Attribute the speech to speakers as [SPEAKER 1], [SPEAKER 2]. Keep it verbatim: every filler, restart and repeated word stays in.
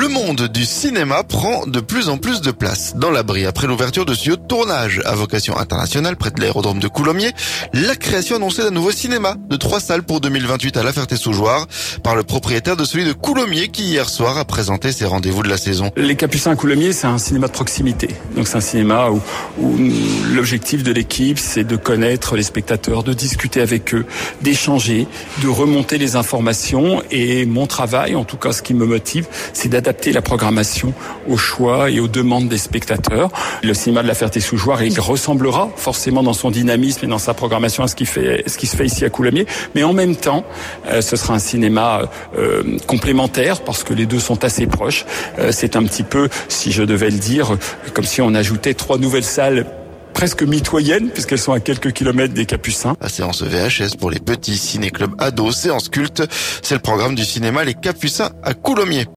[SPEAKER 1] Le monde du cinéma prend de plus en plus de place dans la Brie. Après l'ouverture de studios de tournage à vocation internationale près de l'aérodrome de Coulommiers, la création annoncée d'un nouveau cinéma de trois salles pour deux mille vingt-huit à La Ferté-sous-Jouarre par le propriétaire de celui de Coulommiers qui hier soir a présenté ses rendez-vous de la saison.
[SPEAKER 2] Les Capucins à Coulommiers, c'est un cinéma de proximité. Donc c'est un cinéma où, où l'objectif de l'équipe, c'est de connaître les spectateurs, de discuter avec eux, d'échanger, de remonter les informations. Et mon travail, en tout cas ce qui me motive, c'est d'adapter la programmation aux choix et aux demandes des spectateurs. Le cinéma de La Ferté-sous-Jouarre, il ressemblera forcément dans son dynamisme et dans sa programmation à ce qui fait, ce qui se fait ici à Coulommiers, mais en même temps, euh, ce sera un cinéma euh, complémentaire parce que les deux sont assez proches. Euh, c'est un petit peu, si je devais le dire, comme si on ajoutait trois nouvelles salles presque mitoyennes, puisqu'elles sont à quelques kilomètres des Capucins.
[SPEAKER 1] La séance V H S pour les petits ciné-clubs ados, séance culte, c'est le programme du cinéma Les Capucins à Coulommiers.